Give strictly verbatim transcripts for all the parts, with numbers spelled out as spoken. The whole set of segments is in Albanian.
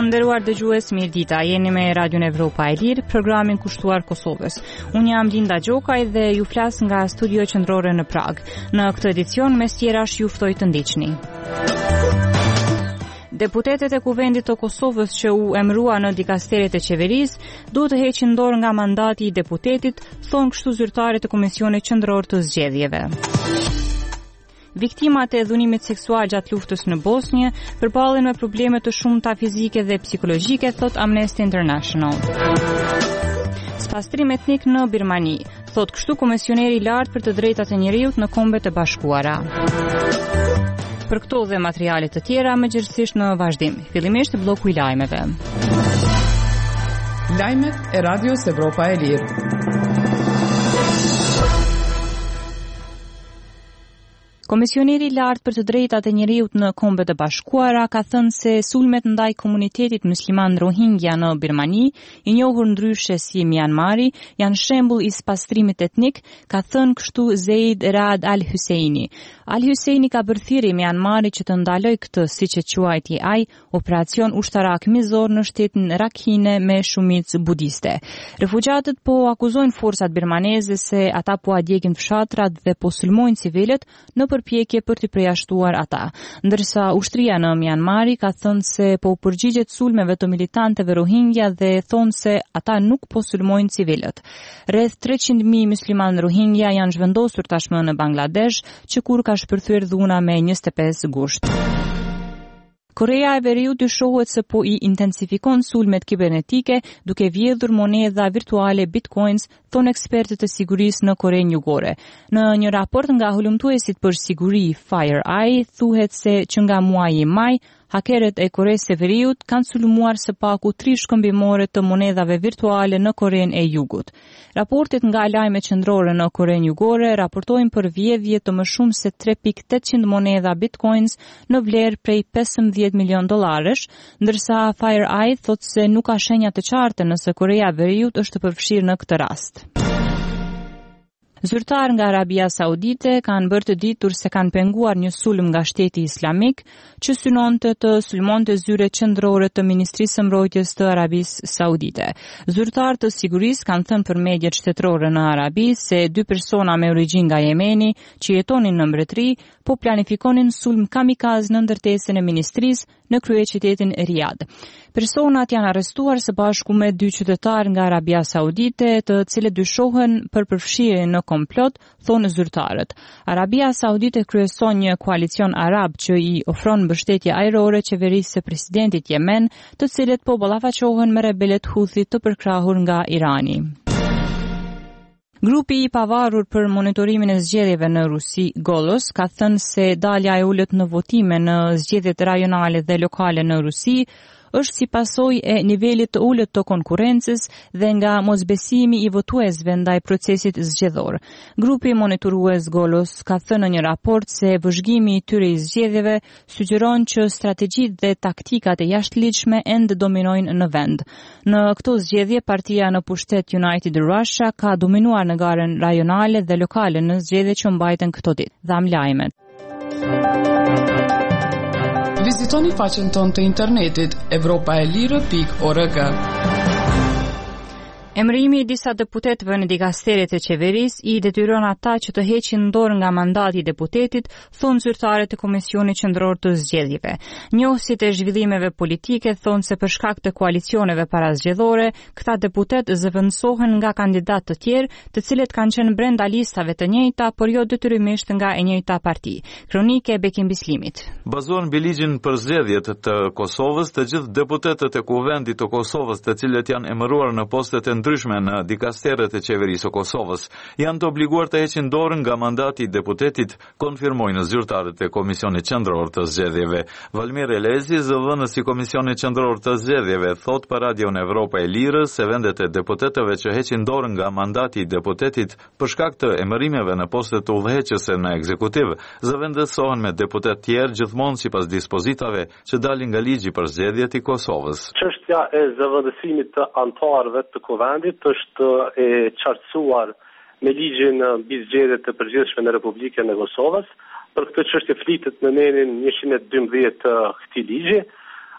Të nderuar dëgjues, mirëdita. Jeni me Radion Evropa e Lirë, programin kushtuar Kosovës. Unë jam Linda Gjokaj dhe ju flas nga studio qendrore në Prag. Në këtë edicion, mes tjerash, ju ftoj të ndiqni. Deputetët e Kuvendit të Kosovës që u emërua në dikasteret e qeverisë duhet të heqin dorë nga mandati i deputetit, thonë kështu zyrtarët e Komisionit Qendror të Zgjedhjeve. Viktimat e dhunimit seksual gjatë luftës në Bosnjë përballen me probleme të shumta fizike dhe psikologjike, thot Amnesty International. Spastrim etnik në Birmani, thot kështu komisioneri i lartë për të drejtat e njerëzit në Kombet e Bashkuara. Për këto dhe materiale të tjera më gjithësisht në vazhdim. Fillimisht bloku i lajmeve. Lajmet e Radios Evropa e Lirë. Komisioneri i lartë për të drejtat e njerëzit në Kombet e Bashkuara ka thënë se sulmet ndaj komunitetit musliman Rohingya në Birmani, i njohur ndryshe si Myanmari, janë shembull i spastrimit etnik, ka thënë kështu Zeid Rad Al-Husseini. Al-Husseini ka bërthiri Myanmari që të ndaloj këtë, siç e quajti ai, operacion ushtarak mizor në shtetin Rakhine me shumicë budiste. Refugjatët po akuzojnë forcat birmaneze se ata po adjekin fshatrat dhe po sulmojnë civilët në përpjekje për të përjashtuar ata, ndërsa ushtria në Myanmari ka thënë se po përgjigjet sulmeve të militantëve Rohingya dhe thonë se ata nuk po sulmojnë civilët. Rreth treqind mijë musliman Rohingya janë zhvendosur tashmë në Bangladesh, që kur ka shpërthyer dhuna me njëzet e pesë gusht. Korea e Veriut dyshohet se po i intensifikon sulmet kibernetike duke vjedhur monedha virtuale Bitcoins, thonë ekspertët e sigurisë në Korenë Jugore. Në një raport nga hulumtuesit për siguri FireEye thuhet se që nga muaji maj hakerët e Koresë së Veriut kanë sulmuar së paku tri shkëmbimore të monedhave virtuale në Korenë e Jugut. Raportet nga lajmet qendrore në Korenë Jugore raportojnë për vjedhje të më shumë se tre pikë tetëqind monedha Bitcoins në vlerë prej pesëmbëdhjetë milion dollarësh, ndërsa FireEye thotë se nuk ka shenja të qarta nëse Korea e Veriut është përfshirë në këtë rast. Zyrtar nga Arabia Saudite kanë bërë të ditur se kanë penguar një sulm nga Shteti Islamik që synonte të sulmonte zyre qendrore të Ministrisë së Mbrojtjes të Arabisë Saudite. Zyrtar të sigurisë kanë thënë për mediat shtetërore në Arabi se dy persona me origjinë nga Jemeni që jetonin në mbretëri po planifikonin sulm kamikaz në ndërtesën e ministrisë në kryeqytetin Riyadh. Personat janë arrestuar së bashku me dy qytetarë nga Arabia Saudite, të cilët dyshohen për përfshirje në komplot, thonë zyrtarët. Arabia Saudite kryeson një koalicion arab që i ofron mbështetje ajrore qeverisë së presidentit Yemen, të cilët po ballafaqohen me rebelët Houthi të përkrahur nga Irani. Grupi i pavarur për monitorimin e zgjedhjeve në Rusi, Golos, ka thënë se dalja e ulët në votime në zgjedhjet rajonale dhe lokale në Rusi është si pasojë e nivelit të ulët të konkurrencës dhe nga mosbesimi i votuesve ndaj procesit zgjedhor. Grupi monitorues Golos ka thënë në një raport se vëzhgimi i tyre i zgjedhjeve sugjeron që strategjitë dhe taktikat e jashtëligjshme ende dominojnë në vend. Në këto zgjedhje, partia në pushtet United Russia ka dominuar në garën rajonale dhe lokale në zgjedhjet që mbajten këto ditë. Dham lajmet. Vizitoni faqen tonë të internetit evropa e lirë pikë org. Emërimi i disa deputetëve në dikasteret e qeverisë i detyron ata që të heqin dorë nga mandati i deputetit, thonë zyrtarët e Komisionit Qendror të Zgjedhjeve. Njohësit e zhvillimeve politike thonë se për shkak të koalicioneve parazgjedhore, këta deputet zëvendësohen nga kandidatë të tjerë, të cilët kanë qenë brenda listave të njëjta, por jo detyrimisht nga e njëjta parti. Kronike Bekim Bislimit. Bazuar mbi ligjin për zgjedhjet të Kosovës, të gjithë deputetët e Kuvendit të Kosovës, të cilët janë emëruar në postet e ndryshme në dikasteret e qeverisë së Kosovës, janë të obliguar të heqin dorën nga mandati i deputetit, konfirmojnë zyrtarët e Komisionit Qendror të Zgjedhjeve. Valmir Elezi, zëvendësi i Komisionit Qendror të Zgjedhjeve, thot për Radion Evropa e Lirë se vendet e deputetëve që heqin dorën nga mandati i deputetit për shkak të emërimeve në postet të udhëheqëse në ekzekutiv, zëvendësohen me deputet tjerë gjithmonë sipas dispozitave që dalin nga ligji për zgjedhjet i Kosovës. Çështja e zëvendësimit të anëtarëve të Kuvendit është e qartësuar me ligjin mbi zgjedhjet të përgjithshme në Republikën e Kosovës. Për këtë çështje flitet në nenin njëqind e dymbëdhjetë të këtij ligji.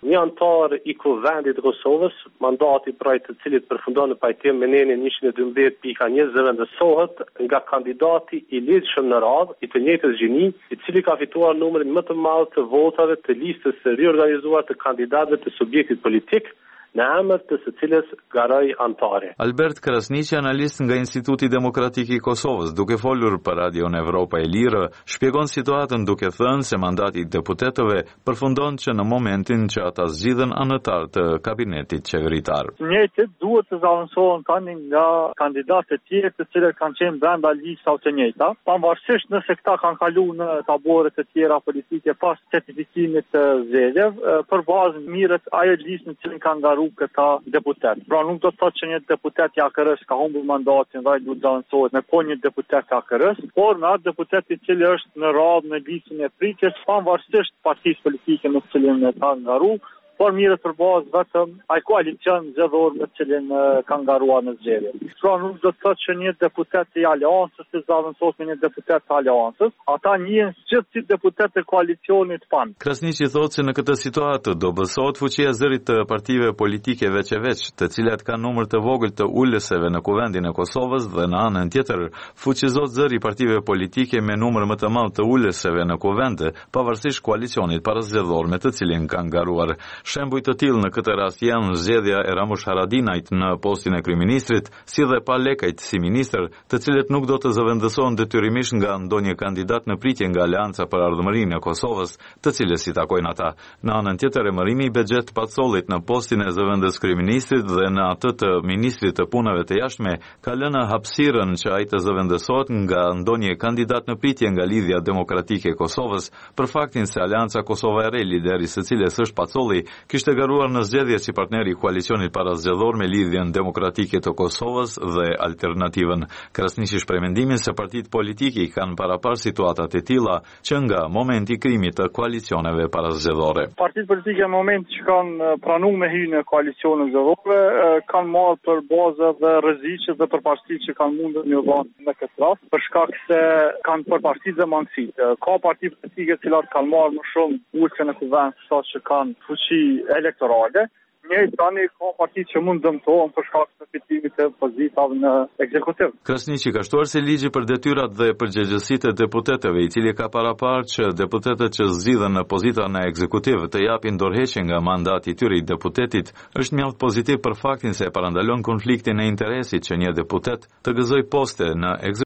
Një antar i Kuvendit të Kosovës, mandati pra i të cilit përfundon në pajtim me nenin njëqind e dymbëdhjetë pikë njëzet zëvendësohet nga kandidati i lidhshëm në radhë i të njëjtës gjini, i cili ka fituar numrin më të madh të votave të listës së riorganizuar të kandidatëve të subjektit politik, në emër të së cilës garoi antari. Albert Krasniqi, analist nga Instituti Demokratik i Kosovës, duke folur për Radion Evropa e Lirë, shpjegon situatën duke thënë se mandati i deputetëve përfundon që në momentin që ata zgjidhen anëtar të kabinetit qeveritar. Njëjtët duhet të zaventësohen tani nga kandidatë të tjerë të cilët kanë qenë brenda listave të njëjta, pavarësisht nëse këta kanë kaluar në tabore të tjera politike pas certifikimit të zgjedhjeve, për bazë mirët ajo listë në cilën kanë garuar këta deputet. Pra nuk do të thotë që një deputet i A K R-s ka humbur mandatin dhe duhet zaventësohet me po një deputet i A K R-s, por me atë deputet i cili është në radhë në listën e pritjes, pavarësisht partisë politike në të cilin e ka ngaruar, por mirët për bazë vetëm ai koalicion zgjedhor me të cilin kanë garuar në zgjedhje. Pra nuk do të thotë që një deputet i aleancës të zaventësohet me një deputet të aleancës, ata njihen gjithë si deputet të koalicionit pan. Krasniqi thotë se në këtë situatë do bësohet fuqia zërit të partive politike veç e veç, të cilat kanë numër të vogël të ulëseve në kuvendin e Kosovës dhe në anën tjetër fuqizot zëri partive politike me numër më të madh të ulëseve në kuvend, pavarësisht koalicionit parazgjedhor me të cilin kanë garuar. Shembuj të tillë në këtë rast janë zgjedhja e Ramush Haradinajt në postin e kryeministrit, si dhe Palekajt si ministër, të cilët nuk do të zëvendësohen detyrimisht nga ndonjë kandidat në pritje nga Aleanca për Ardhmërinë e Kosovës, të cilës i takojnë ata. Në anën tjetër, emërimi i Bexhet Pacollit në postin e zëvendës kryeministrit dhe në atë të ministrit të punëve të jashtme ka lënë hapësirën që ai të zëvendësohet nga ndonjë kandidat në pritje nga Lidhja Demokratike e Kosovës, për faktin se Aleanca Kosova e Re, lideri së cilës është Pacolli, kishte garuar në zgjedhje si partneri i koalicionit parazgjedhor me Lidhjen Demokratike të Kosovës dhe Alternativën. Krasniqi shpreh mendimin se partitë politike kanë parapar situatat e tilla që nga momenti i krimit të koalicioneve parazgjedhore. Partitë politike në moment që kanë pranuar me hyrje në koalicione zgjedhore kanë marrë për bazë dhe rreziqe dhe përparësitë që kanë mundur një vend në këtë rast, për shkak se kanë përparësi dhe mangësi. Ka parti politike të cilat kanë marrë më shumë ulse në kuvend sa që kanë fuqi elektorale. Një tani ka partitë që mund dëmtohen për shkak të fitimit të pozitave në ekzekutiv. Krasniqi ka shtuar se ligji për detyrat dhe përgjegjësitë e deputetëve, i cili ka paraparë që deputetët që zgjidhen në pozita në ekzekutiv të japin dorëheqje nga mandati i tyre i deputetit, është mjaft pozitiv për faktin se e parandalon konfliktin e interesit që një deputet të gëzojë poste në ekzekutiv.